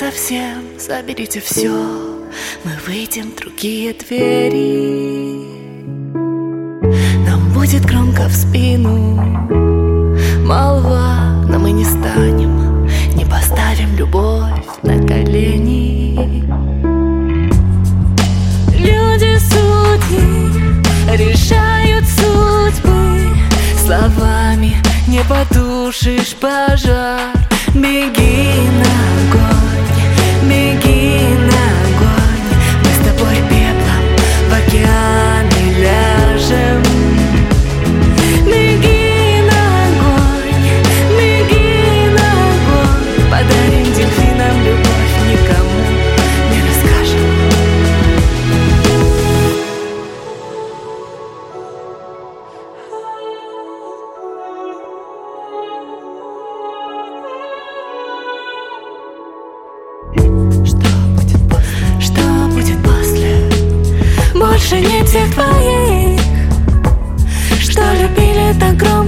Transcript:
совсем, заберите все, мы выйдем в другие двери. Нам будет громко в спину молва, но мы не станем, не поставим любовь на колени. Люди судьи решают судьбы, словами не потушишь пожар. Беги на огонь, беги на огонь, мы с тобой пеплом в океаны ляжем. Беги на огонь, беги на огонь, подарим дельфинам любовь, никому не расскажем. Что будет после? Больше нет тех твоих, что любили так громко.